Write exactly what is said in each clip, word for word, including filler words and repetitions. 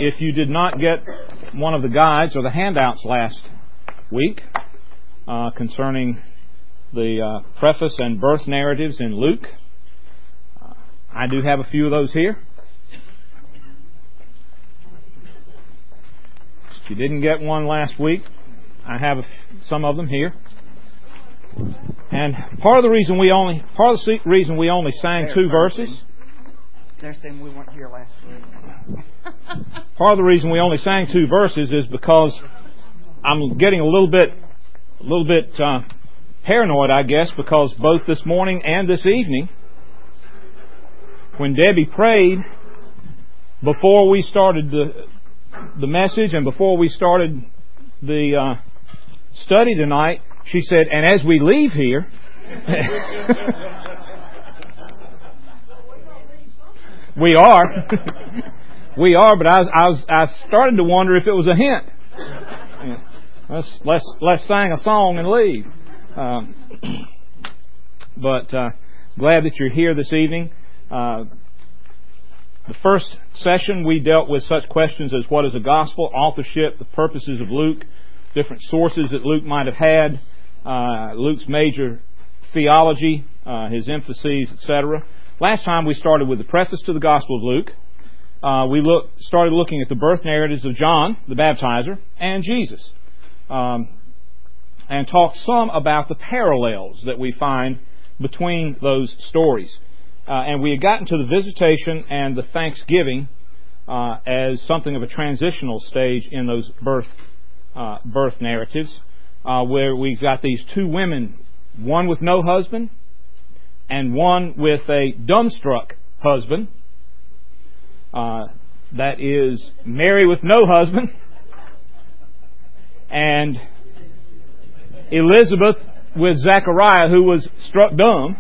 If you did not get one of the guides or the handouts last week uh, concerning the uh, preface and birth narratives in Luke, uh, I do have a few of those here. If you didn't get one last week, I have a f- some of them here. And part of the reason we only part of the reason we only sang two verses. They're saying we weren't here last week. Part of the reason we only sang two verses is because I'm getting a little bit, a little bit uh, paranoid, I guess, because both this morning and this evening, when Debbie prayed before we started the the message and before we started the uh, study tonight, she said, "And as we leave here." We are. We are, but I was, I was I started to wonder if it was a hint. Yeah. Let's let's let's sing a song and leave. Um, but uh, glad that you're here this evening. Uh, the first session we dealt with such questions as what is a gospel, authorship, the purposes of Luke, different sources that Luke might have had, uh, Luke's major theology, uh, his emphases, et cetera. Last time we started with the preface to the Gospel of Luke. Uh, we look, started looking at the birth narratives of John, the baptizer, and Jesus. Um, and talked some about the parallels that we find between those stories. Uh, and we had gotten to the visitation and the thanksgiving uh, as something of a transitional stage in those birth uh, birth narratives, uh, where we've got these two women, one with no husband, and one with a dumbstruck husband. Uh, that is Mary with no husband, and Elizabeth with Zechariah, who was struck dumb.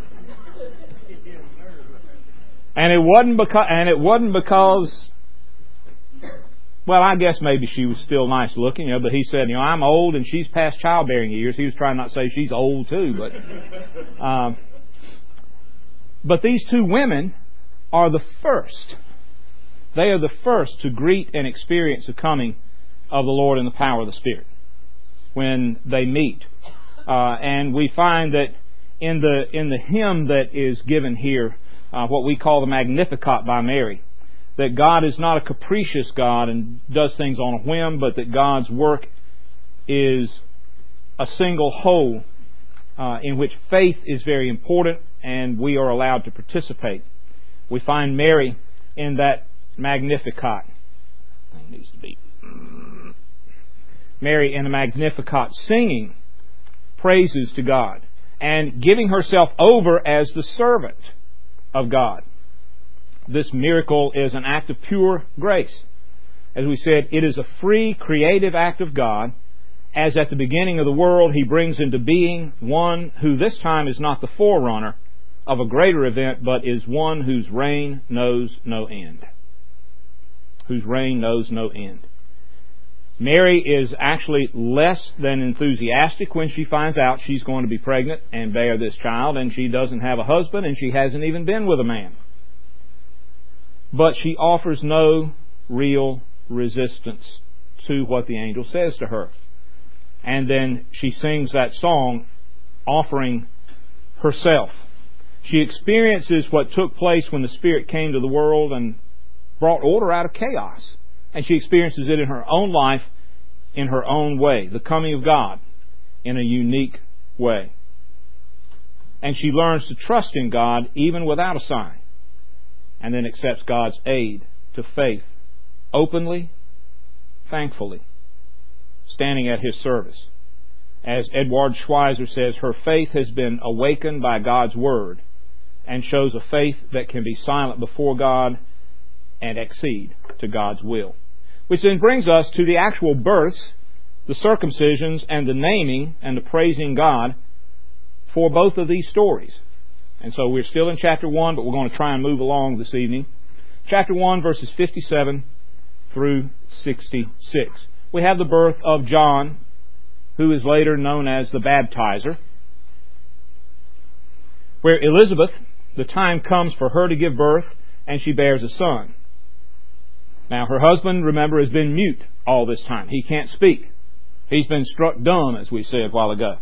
And it wasn't because, and it wasn't because, well, I guess maybe she was still nice looking, you know, but he said, you know, I'm old and she's past childbearing years. He was trying not to say she's old too, but, um, But these two women are the first. They are the first to greet and experience the coming of the Lord in the power of the Spirit when they meet. Uh, and we find that in the in the hymn that is given here, uh, what we call the Magnificat by Mary, that God is not a capricious God and does things on a whim, but that God's work is a single whole uh, in which faith is very important, and we are allowed to participate. We find Mary in that Magnificat. Thing needs to be Mary in the Magnificat, singing praises to God and giving herself over as the servant of God. This miracle is an act of pure grace. As we said, it is a free, creative act of God, as at the beginning of the world He brings into being one who this time is not the forerunner of a greater event, but is one whose reign knows no end. Whose reign knows no end. Mary is actually less than enthusiastic when she finds out she's going to be pregnant and bear this child, and she doesn't have a husband, and she hasn't even been with a man. But she offers no real resistance to what the angel says to her. And then she sings that song offering herself. She experiences what took place when the Spirit came to the world and brought order out of chaos. And she experiences it in her own life, in her own way, the coming of God in a unique way. And she learns to trust in God even without a sign, and then accepts God's aid to faith openly, thankfully, standing at His service. As Edward Schweizer says, her faith has been awakened by God's Word and shows a faith that can be silent before God and accede to God's will. Which then brings us to the actual births, the circumcisions, and the naming and the praising God for both of these stories. And so we're still in chapter one, but we're going to try and move along this evening. Chapter one, verses fifty-seven through sixty-six. We have the birth of John, who is later known as the baptizer, where Elizabeth, the time comes for her to give birth, and she bears a son. Now, her husband, remember, has been mute all this time. He can't speak. He's been struck dumb, as we said a while ago.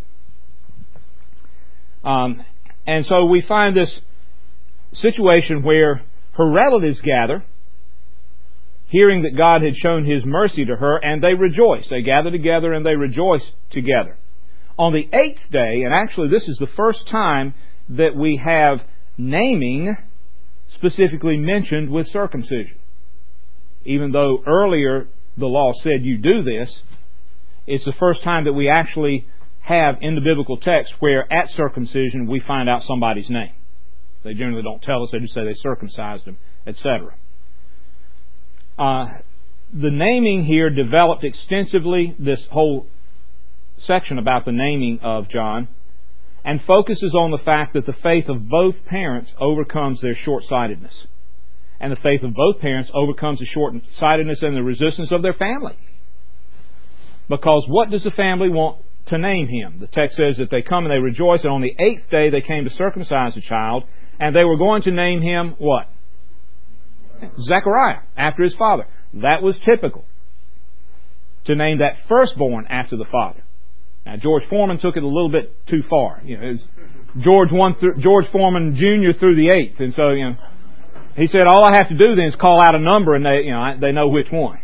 Um, and so we find this situation where her relatives gather, hearing that God had shown His mercy to her, and they rejoice. They gather together and they rejoice together. On the eighth day, and actually this is the first time that we have naming specifically mentioned with circumcision. Even though earlier the law said you do this, it's the first time that we actually have in the biblical text where at circumcision we find out somebody's name. They generally don't tell us, they just say they circumcised him, et cetera. Uh, the naming here developed extensively, this whole section about the naming of John, and focuses on the fact that the faith of both parents overcomes their short-sightedness. And the faith of both parents overcomes the short-sightedness and the resistance of their family. Because what does the family want to name him? The text says that they come and they rejoice, and on the eighth day they came to circumcise the child, and they were going to name him what? Zechariah, after his father. That was typical, to name that firstborn after the father. Now, George Foreman took it a little bit too far. You know, it was George one through, George Foreman Junior through the eighth, and so you know, he said all I have to do then is call out a number, and they you know they know which one.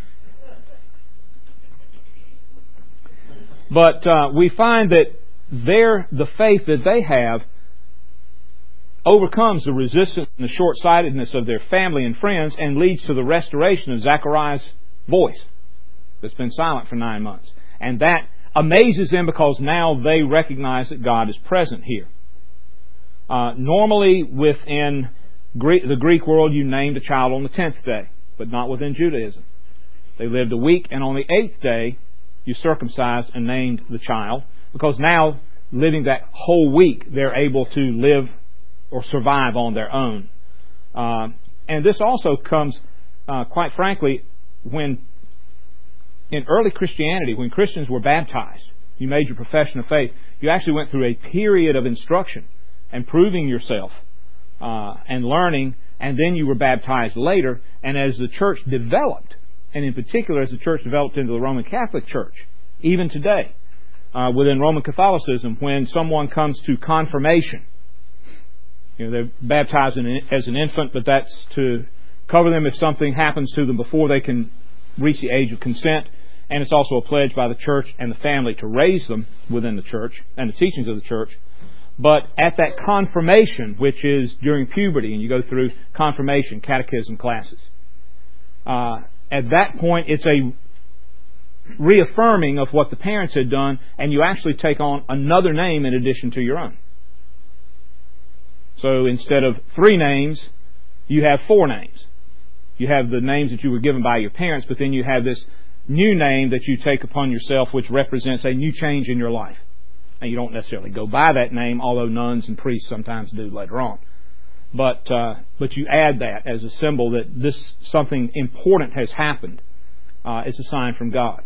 But uh, we find that their the faith that they have overcomes the resistance and the short-sightedness of their family and friends, and leads to the restoration of Zechariah's voice that's been silent for nine months. And that amazes them because now they recognize that God is present here. Uh, normally within Greek, the Greek world, you named a child on the tenth day, but not within Judaism. They lived a week, and on the eighth day, you circumcised and named the child, because now, living that whole week, they're able to live or survive on their own. Uh, and this also comes, uh, quite frankly, when in early Christianity, when Christians were baptized, you made your profession of faith, you actually went through a period of instruction and proving yourself uh, and learning, and then you were baptized later. And as the church developed, and in particular as the church developed into the Roman Catholic Church, even today, uh, within Roman Catholicism, when someone comes to confirmation, you know, they're baptized in, as an infant, but that's to cover them if something happens to them before they can reach the age of consent. And it's also a pledge by the church and the family to raise them within the church and the teachings of the church. But at that confirmation, which is during puberty, and you go through confirmation, catechism classes, uh, at that point it's a reaffirming of what the parents had done, and you actually take on another name in addition to your own. So instead of three names, you have four names. You have the names that you were given by your parents, but then you have this new name that you take upon yourself, which represents a new change in your life. And you don't necessarily go by that name, although nuns and priests sometimes do later on. But uh, but you add that as a symbol that this something important has happened. Uh, it's a sign from God.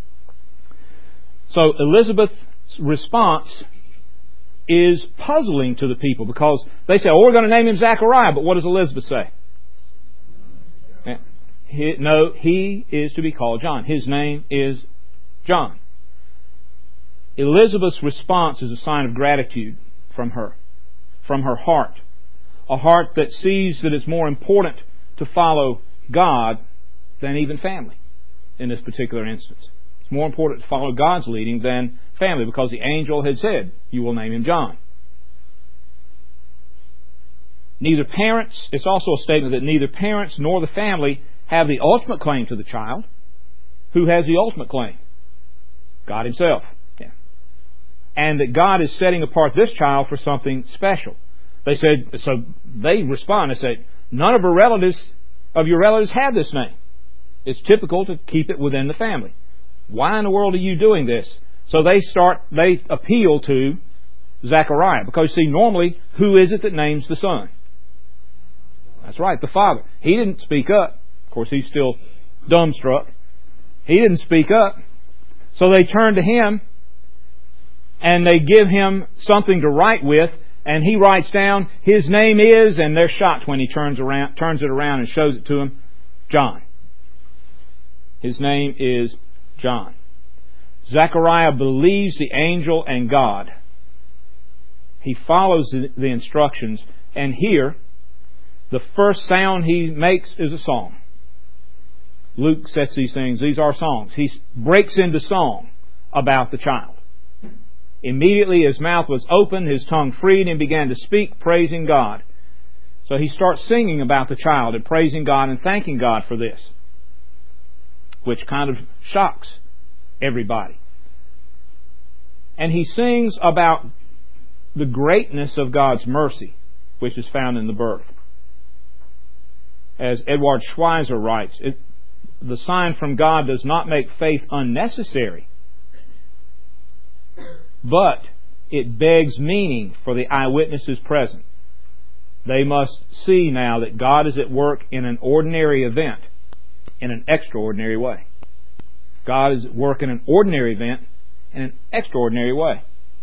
So Elizabeth's response is puzzling to the people, because they say, oh, we're going to name him Zechariah, but what does Elizabeth say? He, no, he is to be called John. His name is John. Elizabeth's response is a sign of gratitude from her, from her heart. A heart that sees that it's more important to follow God than even family in this particular instance. It's more important to follow God's leading than family, because the angel had said, you will name him John. Neither parents, it's also a statement that neither parents nor the family have the ultimate claim to the child. Who has the ultimate claim? God Himself. Yeah. And that God is setting apart this child for something special. They said, so they respond and say, none of her relatives, of your relatives have this name. It's typical to keep it within the family. Why in the world are you doing this? So they start, they appeal to Zechariah, because see, normally, who is it that names the son? That's right, the father. He didn't speak up. Of course, he's still dumbstruck. He didn't speak up. So they turn to him and they give him something to write with, and he writes down, his name is, and they're shocked when he turns around, turns it around and shows it to them, John. His name is John. Zechariah believes the angel and God. He follows the instructions, and here, the first sound he makes is a song. Luke sets these things, these are songs. He breaks into song about the child. Immediately his mouth was opened, his tongue freed, and began to speak, praising God. So he starts singing about the child and praising God and thanking God for this, which kind of shocks everybody. And he sings about the greatness of God's mercy, which is found in the birth. As Edward Schweitzer writes, it, the sign from God does not make faith unnecessary, but it begs meaning for the eyewitnesses present. They must see now that God is at work in an ordinary event in an extraordinary way. God is at work in an ordinary event in an extraordinary way.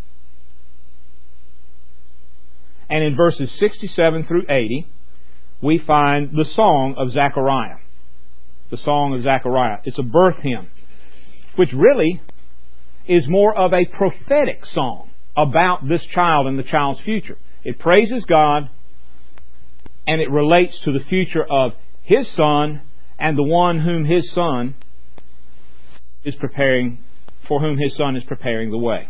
And in verses sixty-seven through eighty, we find the song of Zechariah. The song of Zechariah. It's a birth hymn, which really is more of a prophetic song about this child and the child's future. It praises God, and it relates to the future of His Son and the one whom His Son is preparing, for whom His Son is preparing the way.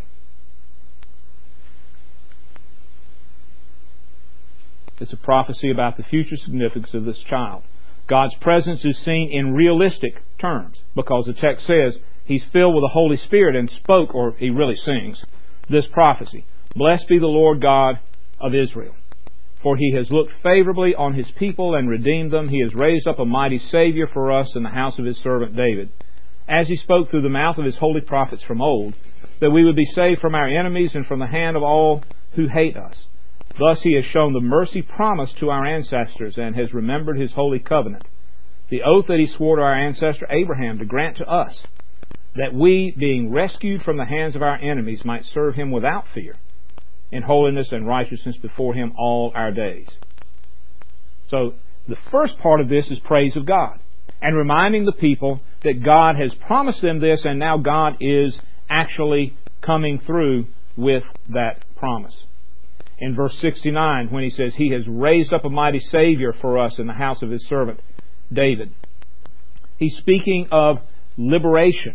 It's a prophecy about the future significance of this child. God's presence is seen in realistic terms, because the text says He's filled with the Holy Spirit and spoke, or He really sings, this prophecy. Blessed be the Lord God of Israel, for He has looked favorably on His people and redeemed them. He has raised up a mighty Savior for us in the house of His servant David, as He spoke through the mouth of His holy prophets from old, that we would be saved from our enemies and from the hand of all who hate us. Thus He has shown the mercy promised to our ancestors and has remembered His holy covenant, the oath that He swore to our ancestor Abraham to grant to us, that we, being rescued from the hands of our enemies, might serve Him without fear, in holiness and righteousness before Him all our days. So, the first part of this is praise of God, and reminding the people that God has promised them this, and now God is actually coming through with that promise. In verse sixty-nine, when He says, He has raised up a mighty Savior for us in the house of His servant David, He's speaking of liberation.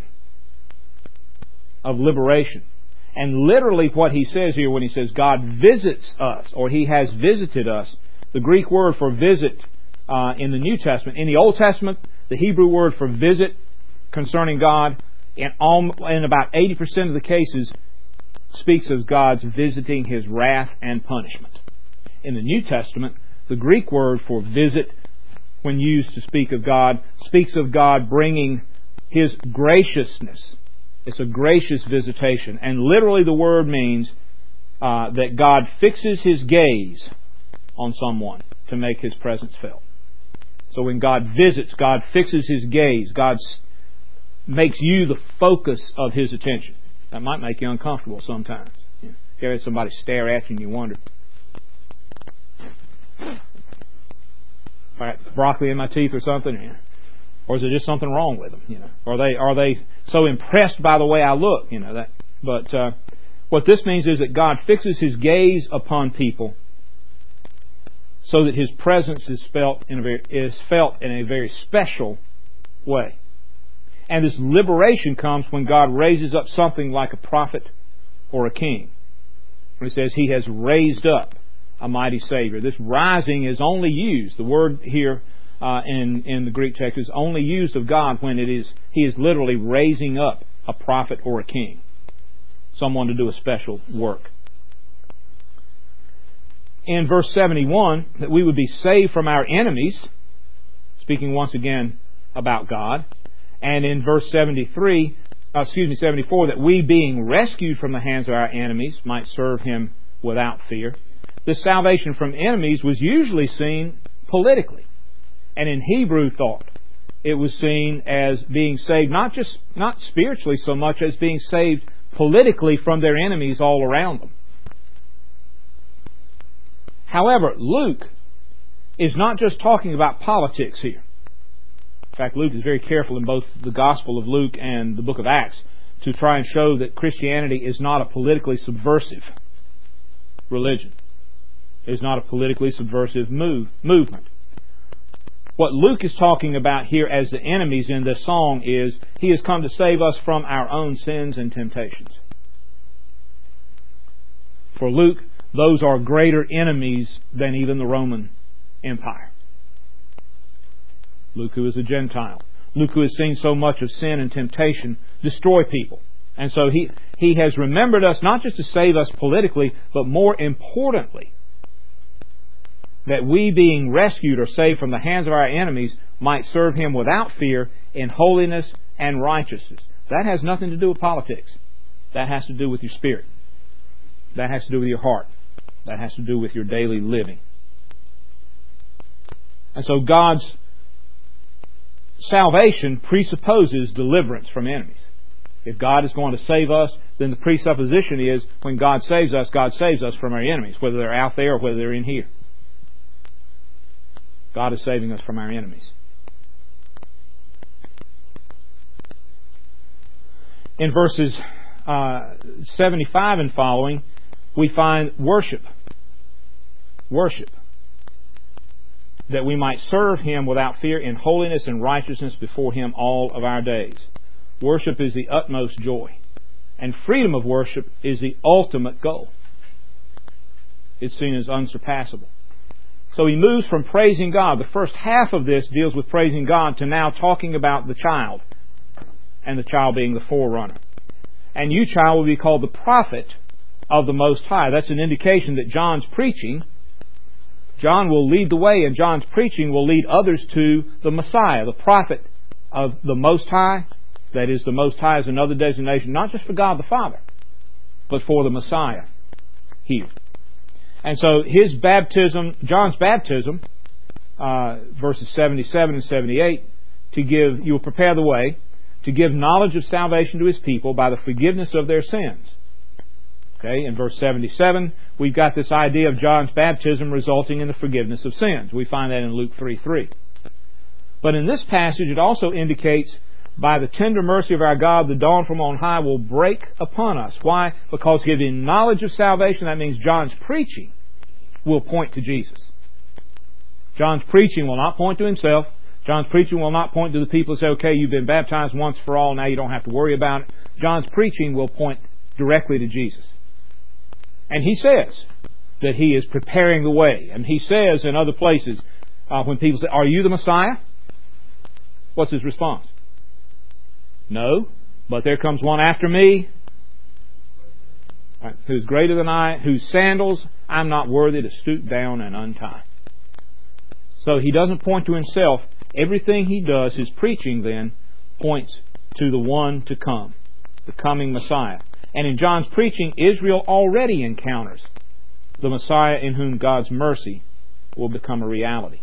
Of liberation. And literally what He says here when He says God visits us, or He has visited us, the Greek word for visit uh, in the New Testament, in the Old Testament, the Hebrew word for visit concerning God, in, all, in about eighty percent of the cases, speaks of God's visiting His wrath and punishment. In the New Testament, the Greek word for visit, when used to speak of God, speaks of God bringing His graciousness. It's a gracious visitation. And literally the word means uh, that God fixes His gaze on someone to make His presence felt. So when God visits, God fixes His gaze. God makes you the focus of His attention. That might make you uncomfortable sometimes. You know, if you ever had somebody stare at you and you wonder, if I got broccoli in my teeth or something, you know, or is there just something wrong with them? You know, are they are they so impressed by the way I look? You know that. But uh, what this means is that God fixes His gaze upon people, so that His presence is felt in a very is felt in a very special way. And this liberation comes when God raises up something like a prophet or a king. When He says He has raised up a mighty Savior. This rising is only used, the word here uh, in, in the Greek text is only used of God when it is He is literally raising up a prophet or a king. Someone to do a special work. In verse seventy-one, that we would be saved from our enemies, speaking once again about God. And in verse seventy-three, uh, excuse me, seventy-four, that we, being rescued from the hands of our enemies, might serve Him without fear. This salvation from enemies was usually seen politically. And in Hebrew thought, it was seen as being saved, not just, not spiritually so much as being saved politically from their enemies all around them. However, Luke is not just talking about politics here. In fact, Luke is very careful in both the Gospel of Luke and the book of Acts to try and show that Christianity is not a politically subversive religion. It is not a politically subversive move, movement. What Luke is talking about here as the enemies in this song is He has come to save us from our own sins and temptations. For Luke, those are greater enemies than even the Roman Empire. Luke, who is a Gentile. Luke, who has seen so much of sin and temptation destroy people. And so he, he has remembered us not just to save us politically, but more importantly, that we, being rescued or saved from the hands of our enemies, might serve Him without fear in holiness and righteousness. That has nothing to do with politics. That has to do with your spirit. That has to do with your heart. That has to do with your daily living. And so God's salvation presupposes deliverance from enemies. If God is going to save us, then the presupposition is when God saves us, God saves us from our enemies, whether they're out there or whether they're in here. God is saving us from our enemies. In verses uh, seventy-five and following, we find worship. Worship. That we might serve Him without fear in holiness and righteousness before Him all of our days. Worship is the utmost joy. And freedom of worship is the ultimate goal. It's seen as unsurpassable. So he moves from praising God. The first half of this deals with praising God to now talking about the child. And the child being the forerunner. And you, child, will be called the prophet of the Most High. That's an indication that John's preaching, John will lead the way, and John's preaching will lead others to the Messiah, the prophet of the Most High. That is, the Most High is another designation, not just for God the Father, but for the Messiah here. And so his baptism, John's baptism, uh, verses seventy-seven and seventy-eight, to give, you will prepare the way, to give knowledge of salvation to His people by the forgiveness of their sins. Okay, in verse seventy-seven, we've got this idea of John's baptism resulting in the forgiveness of sins. We find that in Luke three three. But in this passage, it also indicates, by the tender mercy of our God, the dawn from on high will break upon us. Why? Because giving knowledge of salvation, that means John's preaching will point to Jesus. John's preaching will not point to himself. John's preaching will not point to the people and say, okay, you've been baptized once for all, now you don't have to worry about it. John's preaching will point directly to Jesus. And he says that he is preparing the way. And he says in other places, uh, when people say, are you the Messiah? What's his response? No, but there comes one after me, right, who's greater than I, whose sandals I'm not worthy to stoop down and untie. So he doesn't point to himself. Everything he does, his preaching then, points to the one to come, the coming Messiah. And in John's preaching, Israel already encounters the Messiah in whom God's mercy will become a reality.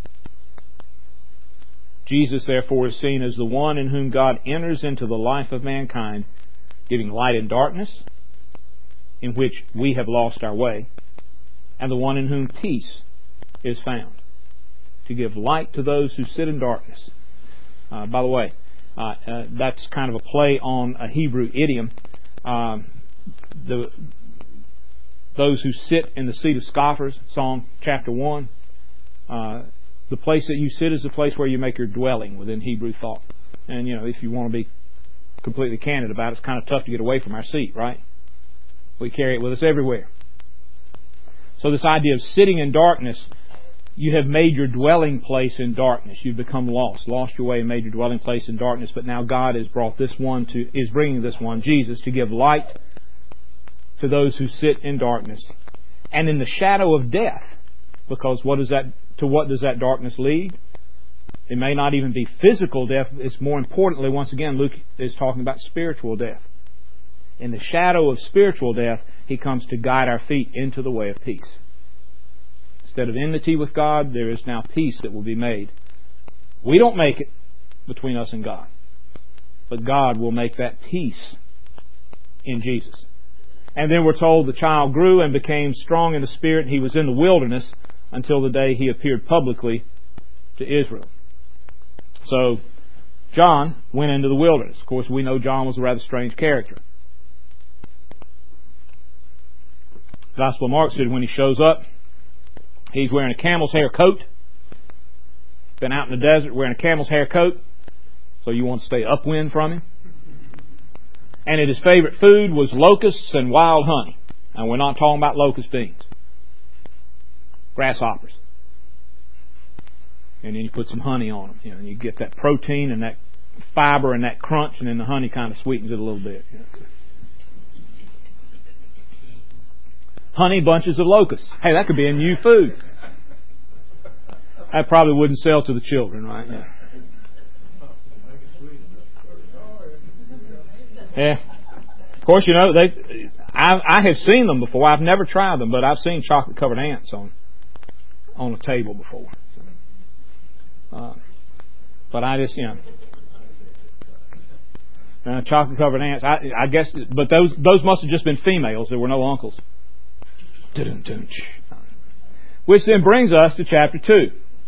Jesus, therefore, is seen as the one in whom God enters into the life of mankind, giving light in darkness, in which we have lost our way, and the one in whom peace is found, to give light to those who sit in darkness. Uh, by the way, uh, uh, that's kind of a play on a Hebrew idiom. Um, the those who sit in the seat of scoffers, Psalm chapter one. Uh, the place that you sit is the place where you make your dwelling within Hebrew thought. And, you know, if you want to be completely candid about it, it's kind of tough to get away from our seat, right? We carry it with us everywhere. So this idea of sitting in darkness, you have made your dwelling place in darkness. You've become lost, lost your way and made your dwelling place in darkness. But now God has brought this one to, is bringing this one, Jesus, to give light to those who sit in darkness and in the shadow of death. Because what is that? To what does that darkness lead? It may not even be physical death. It's more importantly, once again, Luke is talking about spiritual death. In the shadow of spiritual death, He comes to guide our feet into the way of peace. Instead of enmity with God, there is now peace that will be made. We don't make it between us and God. But God will make that peace in Jesus. And then we're told the child grew and became strong in the spirit. He was in the wilderness until the day He appeared publicly to Israel. So John went into the wilderness. Of course, we know John was a rather strange character. The Gospel of Mark said when he shows up, he's wearing a camel's hair coat. Been out in the desert wearing a camel's hair coat, so you want to stay upwind from him. And his favorite food was locusts and wild honey. And we're not talking about locust beans. Grasshoppers. And then you put some honey on them. You know, and you get that protein and that fiber and that crunch, and then the honey kind of sweetens it a little bit. You know, so. Honey bunches of locusts. Hey, that could be a new food. That probably wouldn't sell to the children, right? Yeah. Yeah. Of course, you know, they. I, I have seen them before. I've never tried them, but I've seen chocolate-covered ants on on a table before. Uh, but I just, you know, uh, chocolate-covered ants. I, I guess, but those those must have just been females. There were no uncles. Which then brings us to chapter two.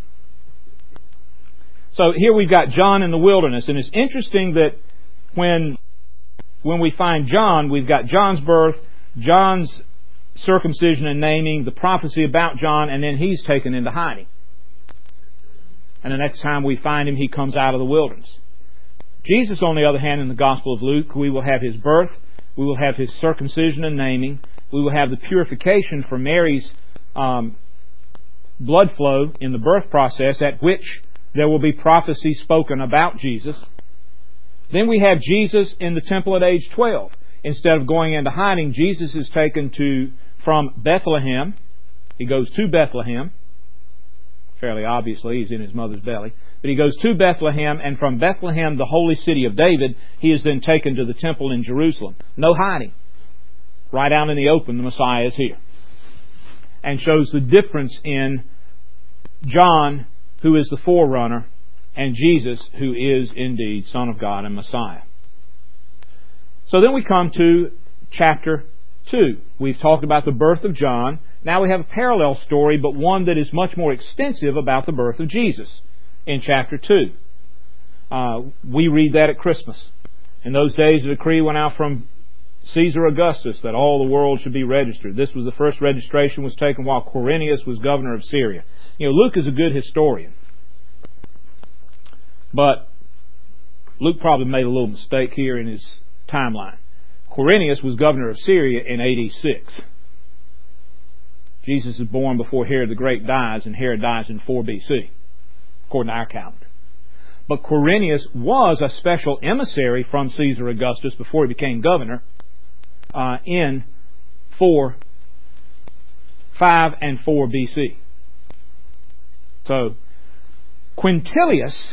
So here we've got John in the wilderness, and it's interesting that when when we find John, we've got John's birth, John's circumcision and naming, the prophecy about John, and then he's taken into hiding. And the next time we find him, he comes out of the wilderness. Jesus, on the other hand, in the Gospel of Luke, we will have his birth, we will have his circumcision and naming, we will have the purification for Mary's um, blood flow in the birth process, at which there will be prophecy spoken about Jesus. Then we have Jesus in the temple at age twelve. Instead of going into hiding, Jesus is taken to from Bethlehem. He goes to Bethlehem. Fairly obviously, he's in his mother's belly. But he goes to Bethlehem, and from Bethlehem, the holy city of David, he is then taken to the temple in Jerusalem. No hiding. Right out in the open, the Messiah is here. And shows the difference in John, who is the forerunner, and Jesus, who is indeed Son of God and Messiah. So then we come to chapter two. We've talked about the birth of John. Now we have a parallel story, but one that is much more extensive about the birth of Jesus in chapter two. Uh, we read that at Christmas. In those days, a decree went out from Caesar Augustus that all the world should be registered. This was the first registration was taken while Quirinius was governor of Syria. You know, Luke is a good historian. But Luke probably made a little mistake here in his timeline. Quirinius was governor of Syria in A D six. Jesus is born before Herod the Great dies, and Herod dies in four B C, according to our calendar. But Quirinius was a special emissary from Caesar Augustus before he became governor uh, in four, five and four B C. So Quintilius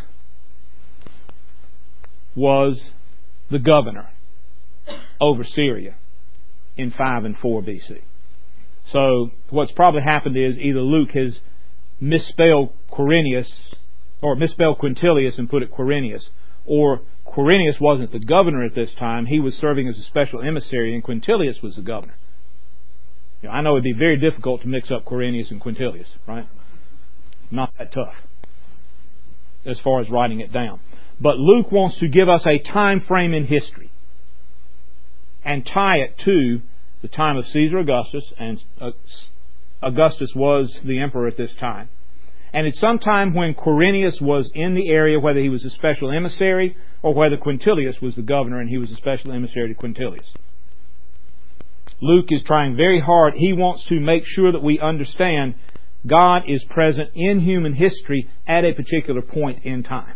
was the governor over Syria in five and four B C. So what's probably happened is either Luke has misspelled Quirinius, or misspelled Quintilius and put it Quirinius, or Quirinius wasn't the governor at this time. He was serving as a special emissary, and Quintilius was the governor. You know, I know it'd be very difficult to mix up Quirinius and Quintilius, right? Not that tough as far as writing it down. But Luke wants to give us a time frame in history and tie it to the time of Caesar Augustus, and Augustus was the emperor at this time. And it's sometime when Quirinius was in the area, whether he was a special emissary or whether Quintilius was the governor and he was a special emissary to Quintilius. Luke is trying very hard. He wants to make sure that we understand God is present in human history at a particular point in time.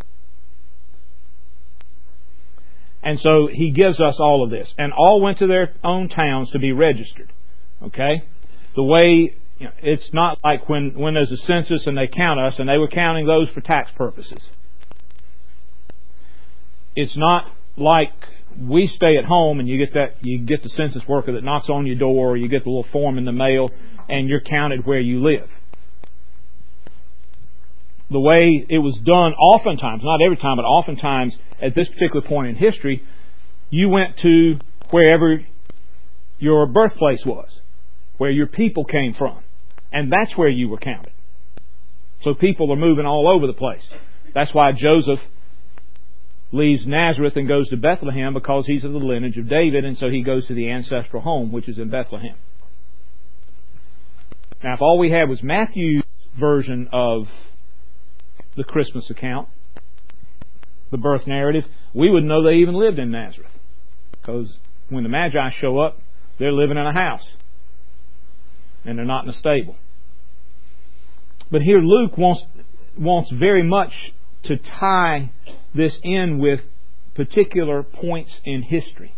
And so he gives us all of this. And all went to their own towns to be registered. Okay? The way, you know, it's not like when, when there's a census and they count us, and they were counting those for tax purposes. It's not like we stay at home and you get that, you get the census worker that knocks on your door, or you get the little form in the mail, and you're counted where you live. The way it was done oftentimes, not every time, but oftentimes at this particular point in history, you went to wherever your birthplace was, where your people came from. And that's where you were counted. So people are moving all over the place. That's why Joseph leaves Nazareth and goes to Bethlehem because he's of the lineage of David, and so he goes to the ancestral home, which is in Bethlehem. Now, if all we had was Matthew's version of the Christmas account, the birth narrative, we wouldn't know they even lived in Nazareth. Because when the Magi show up, they're living in a house. And they're not in a stable. But here Luke wants, wants very much to tie this in with particular points in history.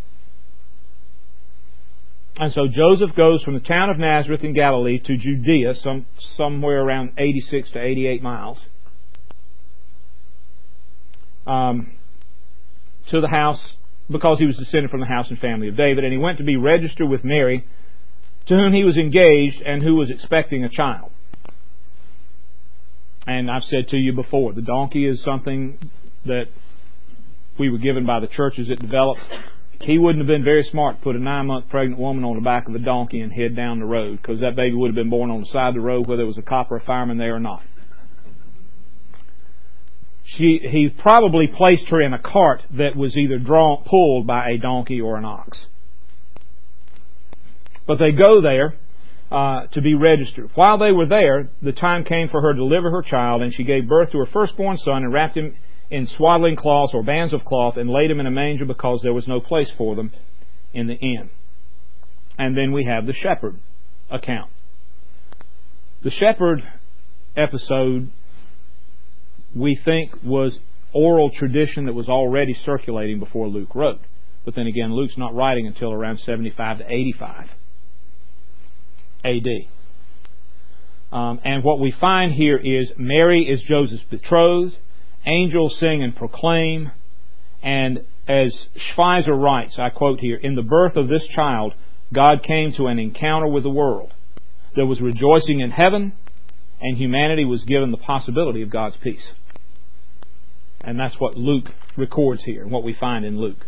And so Joseph goes from the town of Nazareth in Galilee to Judea, some, somewhere around eighty-six to eighty-eight miles, um, to the house, because he was descended from the house and family of David. And he went to be registered with Mary, to whom he was engaged and who was expecting a child. And I've said to you before, the donkey is something that we were given by the church as it developed. He wouldn't have been very smart to put a nine-month pregnant woman on the back of a donkey and head down the road, because that baby would have been born on the side of the road, whether there was a cop or a fireman there or not. She, he probably placed her in a cart that was either drawn, pulled by a donkey or an ox. But they go there uh, to be registered. While they were there, the time came for her to deliver her child, and she gave birth to her firstborn son and wrapped him in swaddling cloths or bands of cloth and laid him in a manger because there was no place for them in the inn. And then we have the shepherd account. The shepherd episode, we think, was oral tradition that was already circulating before Luke wrote. But then again, Luke's not writing until around seventy-five to eighty-five A D. Um, and what we find here is Mary is Joseph's betrothed. Angels sing and proclaim. And as Schweizer writes, I quote here, "In the birth of this child, God came to an encounter with the world. There was rejoicing in heaven, and humanity was given the possibility of God's peace." And that's what Luke records here, and what we find in Luke.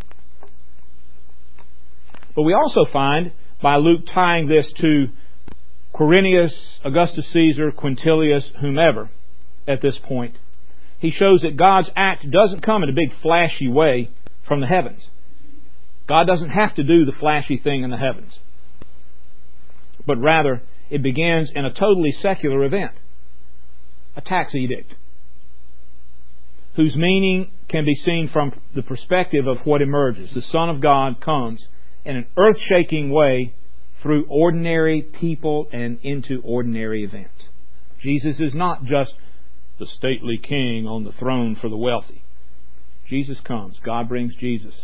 But we also find, by Luke tying this to Quirinius, Augustus Caesar, Quintilius, whomever, at this point, he shows that God's act doesn't come in a big flashy way from the heavens. God doesn't have to do the flashy thing in the heavens. But rather, it begins in a totally secular event. A tax edict, whose meaning can be seen from the perspective of what emerges. The Son of God comes in an earth-shaking way through ordinary people and into ordinary events. Jesus is not just the stately king on the throne for the wealthy. Jesus comes. God brings Jesus,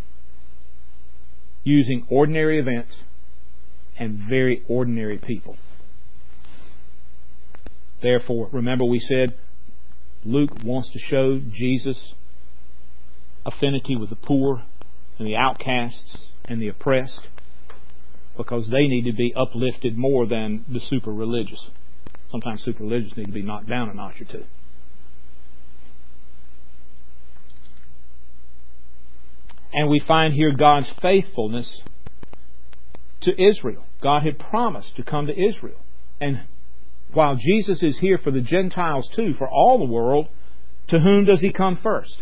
using ordinary events and very ordinary people. Therefore, remember we said Luke wants to show Jesus' affinity with the poor and the outcasts and the oppressed, because they need to be uplifted more than the super religious. Sometimes super religious need to be knocked down a notch or two. And we find here God's faithfulness to Israel. God had promised to come to Israel. And while Jesus is here for the Gentiles too, for all the world, to whom does He come first?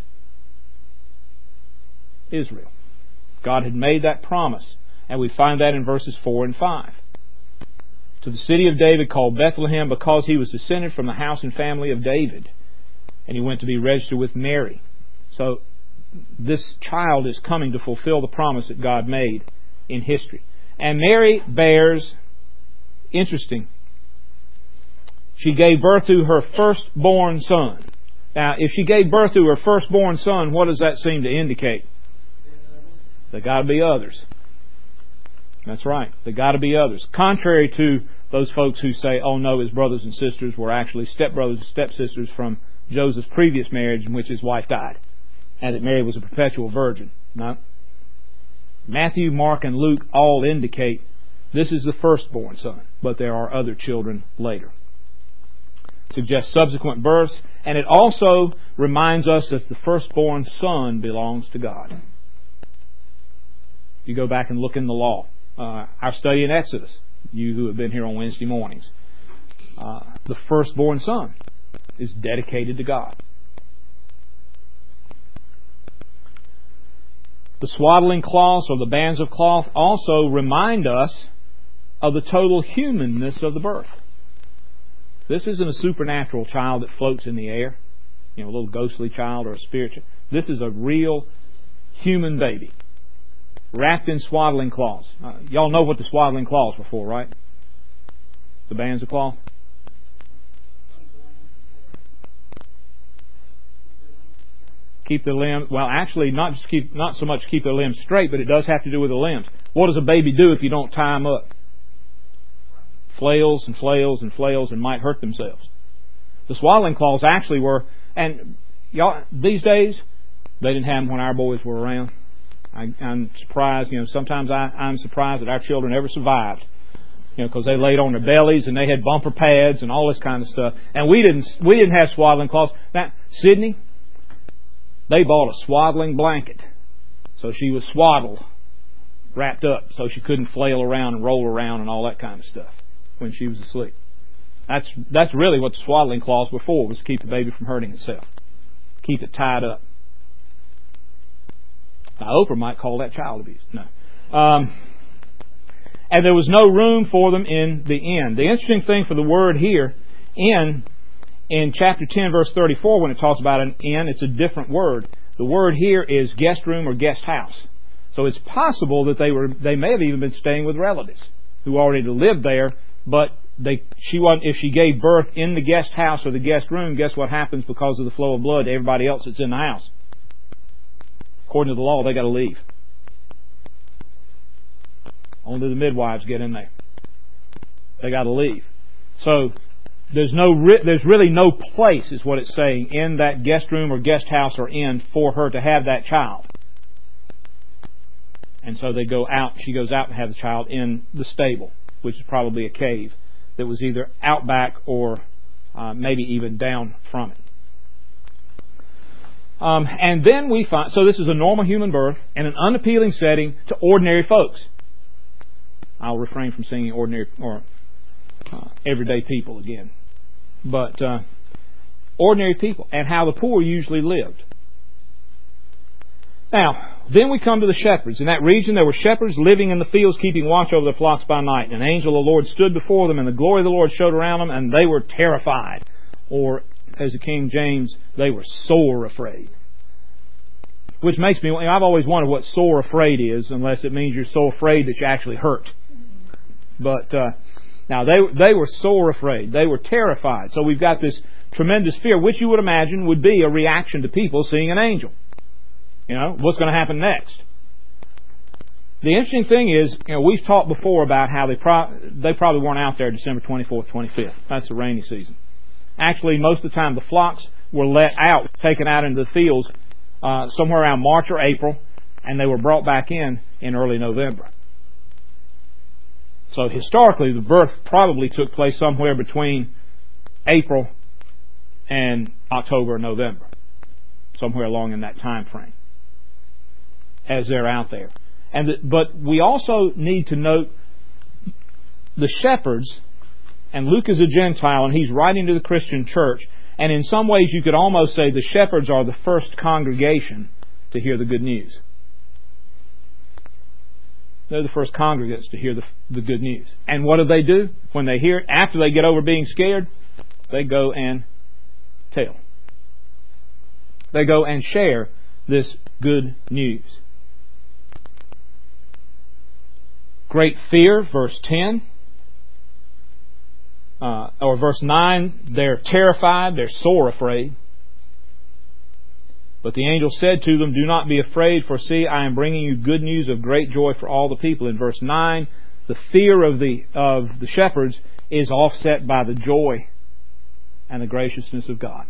Israel. God had made that promise. And we find that in verses four and five. To the city of David called Bethlehem, because he was descended from the house and family of David. And he went to be registered with Mary. So this child is coming to fulfill the promise that God made in history. And Mary bears, interesting, she gave birth to her firstborn son. Now, if she gave birth to her firstborn son, what does that seem to indicate? There got to be others. That's right. There got to be others. Contrary to those folks who say, oh no, his brothers and sisters were actually stepbrothers and stepsisters from Joseph's previous marriage in which his wife died, and that Mary was a perpetual virgin. No. Matthew, Mark, and Luke all indicate this is the firstborn son, but there are other children later. Suggests subsequent births, and it also reminds us that the firstborn son belongs to God. You go back and look in the law. Uh, our study in Exodus, you who have been here on Wednesday mornings, uh, the firstborn son is dedicated to God. The swaddling cloths or the bands of cloth also remind us of the total humanness of the birth. This isn't a supernatural child that floats in the air, you know, a little ghostly child or a spiritual. This is a real human baby, wrapped in swaddling cloths. Uh, y'all know what the swaddling cloths were for, right? The bands of cloth. Keep the limbs. Well, actually, not just keep, not so much keep their limbs straight, but it does have to do with the limbs. What does a baby do if you don't tie them up? Flails and flails and flails and might hurt themselves. The swaddling cloths actually were, and y'all, these days, they didn't have them when our boys were around. I, I'm surprised, you know, sometimes I, I'm surprised that our children ever survived. You know, because they laid on their bellies and they had bumper pads and all this kind of stuff. And we didn't, we didn't have swaddling cloths. Now, Sydney, they bought a swaddling blanket. So she was swaddled, wrapped up, so she couldn't flail around and roll around and all that kind of stuff when she was asleep. That's that's really what the swaddling cloths were for, was to keep the baby from hurting itself. Keep it tied up. Now, Oprah might call that child abuse. No. Um, and there was no room for them in the inn. The interesting thing for the word here, inn, in chapter ten, verse thirty-four, when it talks about an inn, it's a different word. The word here is guest room or guest house. So it's possible that they were they may have even been staying with relatives who already lived there, but they she wasn't, if she gave birth in the guest house or the guest room, guess what happens because of the flow of blood to everybody else that's in the house? According to the law, they got to leave. Only the midwives get in there. They got to leave. So there's no there's really no place, is what it's saying, in that guest room or guest house or inn for her to have that child. And so they go out. She goes out and has the child in the stable, which is probably a cave that was either out back or uh, maybe even down from it. Um, and then we find, so this is a normal human birth in an unappealing setting to ordinary folks. I'll refrain from singing ordinary or uh, everyday people again. But uh, ordinary people and how the poor usually lived. Now, then we come to the shepherds. In that region there were shepherds living in the fields, keeping watch over their flocks by night. An angel of the Lord stood before them, and the glory of the Lord showed around them, and they were terrified. Or, as the King James, they were sore afraid. Which makes me, I've always wondered what sore afraid is, unless it means you're so afraid that you actually hurt. But, uh, now they, they were sore afraid. They were terrified. So we've got this tremendous fear, which you would imagine would be a reaction to people seeing an angel. You know, what's going to happen next? The interesting thing is, you know, we've talked before about how they, pro- they probably weren't out there December twenty-fourth, twenty-fifth. That's the rainy season. Actually, most of the time the flocks were let out, taken out into the fields uh, somewhere around March or April, and they were brought back in in early November. So historically, the birth probably took place somewhere between April and October or November, somewhere along in that time frame, as they're out there. And the, but we also need to note the shepherds, and Luke is a Gentile, and he's writing to the Christian church, and in some ways you could almost say the shepherds are the first congregation to hear the good news. They're the first congregants to hear the, the good news. And what do they do when they hear it? After they get over being scared, they go and tell. They go and share this good news. Great fear, verse ten. Uh, or verse nine, they're terrified, they're sore afraid. But the angel said to them, "Do not be afraid, for see, I am bringing you good news of great joy for all the people." In verse nine, the fear of the of the shepherds is offset by the joy and the graciousness of God.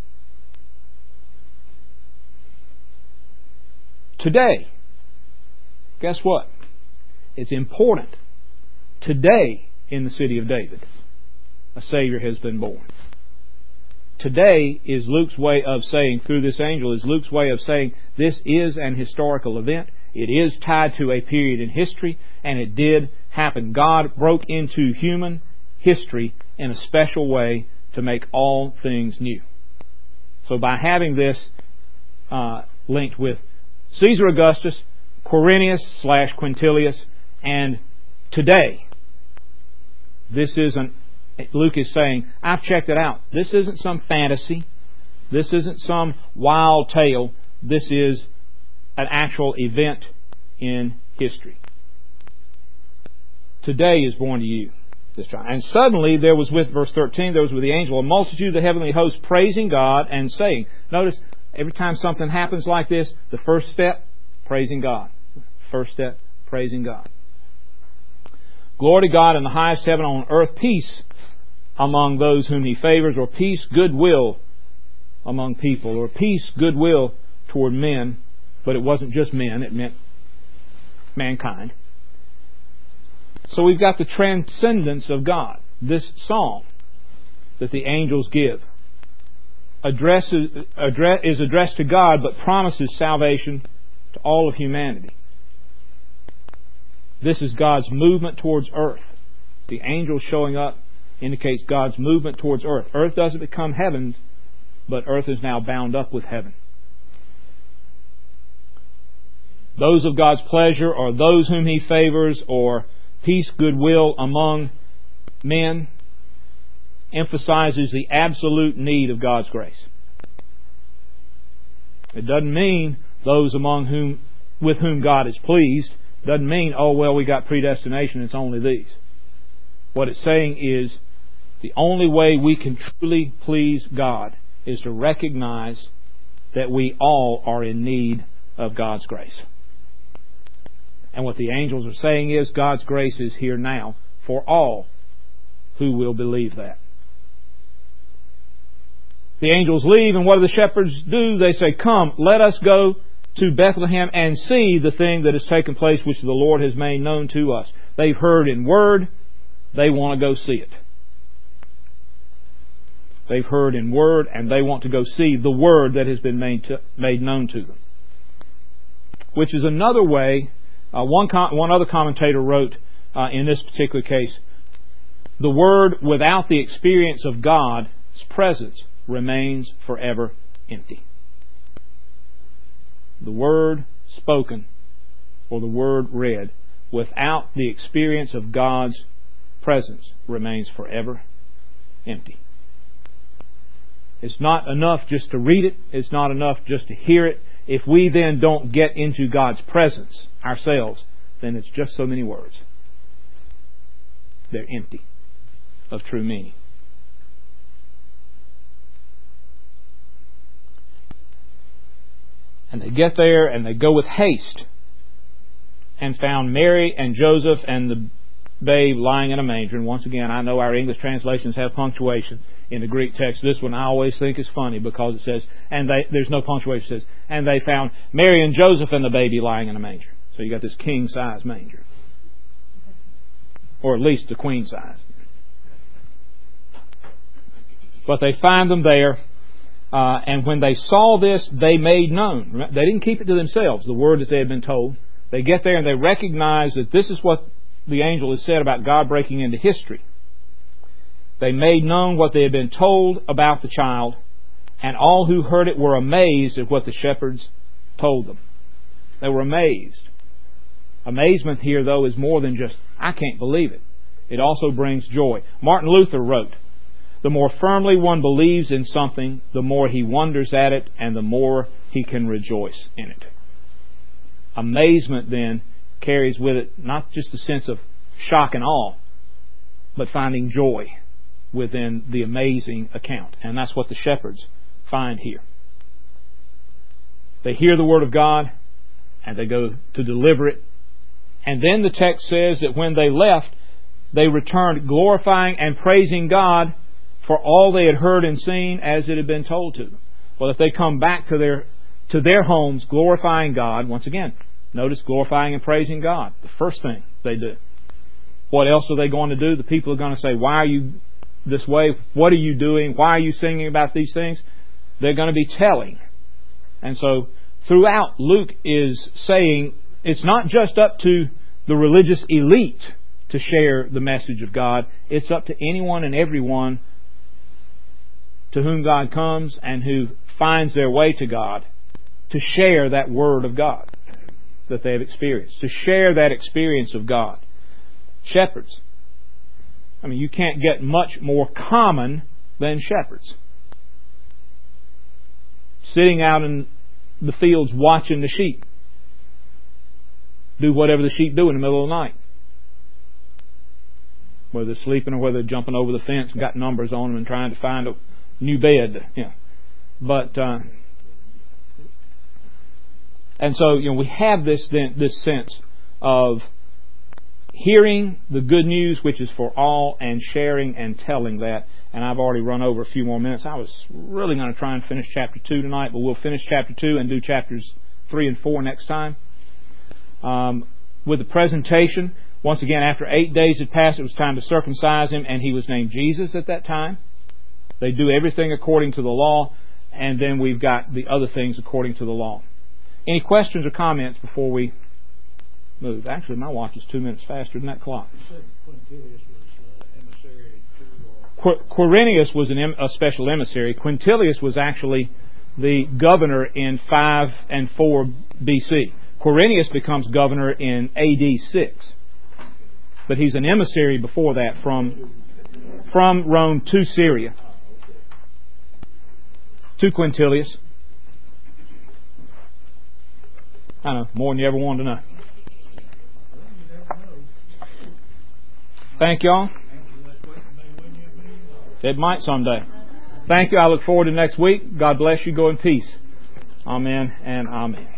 Today, guess what? It's important. Today, in the city of David, a Savior has been born. Today is Luke's way of saying, through this angel, is Luke's way of saying this is an historical event. It is tied to a period in history, and it did happen. God broke into human history in a special way to make all things new. So by having this uh, linked with Caesar Augustus Quirinius slash Quintilius, and today. This isn't, Luke is saying, I've checked it out. This isn't some fantasy. This isn't some wild tale. This is an actual event in history. Today is born to you this child. And suddenly there was with, verse thirteen, there was with the angel a multitude of the heavenly hosts praising God and saying, notice, every time something happens like this, the first step, praising God. First step, praising God. Glory to God in the highest heaven, on earth peace among those whom He favors, or peace, goodwill among people, or peace, goodwill toward men. But it wasn't just men, it meant mankind. So we've got the transcendence of God. This song that the angels give addresses, address, is addressed to God, but promises salvation to all of humanity. This is God's movement towards earth. The angels showing up indicates God's movement towards earth. Earth doesn't become heaven, but earth is now bound up with heaven. Those of God's pleasure, or those whom He favors, or peace, goodwill among men, emphasizes the absolute need of God's grace. It doesn't mean those among whom, with whom God is pleased. It doesn't mean, oh well, we got predestination, it's only these. What it's saying is, the only way we can truly please God is to recognize that we all are in need of God's grace. And what the angels are saying is, God's grace is here now for all who will believe that. The angels leave, and what do the shepherds do? They say, come, let us go to Bethlehem and see the thing that has taken place, which the Lord has made known to us. They've heard in word, they want to go see it. They've heard in word, and they want to go see the word that has been made, to, made known to them. Which is another way. Uh, one, com- one other commentator wrote uh, in this particular case, the Word without the experience of God's presence remains forever empty. The Word spoken or the Word read without the experience of God's presence remains forever empty. It's not enough just to read it. It's not enough just to hear it. If we then don't get into God's presence ourselves, then it's just so many words. They're empty of true meaning. And they get there and they go with haste and found Mary and Joseph and the babe lying in a manger. And once again, I know our English translations have punctuation. In the Greek text, this one I always think is funny because it says, and they, there's no punctuation. It says, and they found Mary and Joseph and the baby lying in a manger. So you got this king size manger, or at least a queen size. But they find them there, uh, and when they saw this, they made known. They didn't keep it to themselves, the word that they had been told. They get there and they recognize that this is what the angel has said about God breaking into history. They made known what they had been told about the child, and all who heard it were amazed at what the shepherds told them. They were amazed. Amazement here, though, is more than just, I can't believe it. It also brings joy. Martin Luther wrote, the more firmly one believes in something, the more he wonders at it, and the more he can rejoice in it. Amazement, then, carries with it not just a sense of shock and awe, but finding joy within the amazing account. And that's what the shepherds find here. They hear the Word of God, and they go to deliver it. And then the text says that when they left, they returned glorifying and praising God for all they had heard and seen as it had been told to them. Well, if they come back to their to their homes glorifying God, once again, notice glorifying and praising God, the first thing they do. What else are they going to do? The people are going to say, why are you this way? What are you doing? Why are you singing about these things? They're going to be telling. And so throughout, Luke is saying it's not just up to the religious elite to share the message of God. It's up to anyone and everyone to whom God comes and who finds their way to God to share that Word of God. that they have experienced, to share that experience of God. Shepherds. I mean, you can't get much more common than shepherds. Sitting out in the fields watching the sheep. Do whatever the sheep do in the middle of the night. Whether they're sleeping or whether they're jumping over the fence and got numbers on them and trying to find a new bed. Yeah. But, uh, and so, you know, we have this, this sense of hearing the good news, which is for all, and sharing and telling that. And I've already run over a few more minutes. I was really going to try and finish chapter two tonight, but we'll finish chapter two and do chapters three and four next time. Um, with the presentation, once again, after eight days had passed, it was time to circumcise him, and he was named Jesus at that time. They do everything according to the law, and then we've got the other things according to the law. Any questions or comments before we move? Actually, my watch is two minutes faster than that clock. Quirinius was an, a special emissary. Quintilius was actually the governor in five and four B C. Quirinius becomes governor in A D six. But he's an emissary before that from, from Rome to Syria. To Quintilius. I know, more than you ever wanted to know. Thank y'all. It might someday. Thank you. I look forward to next week. God bless you. Go in peace. Amen and amen.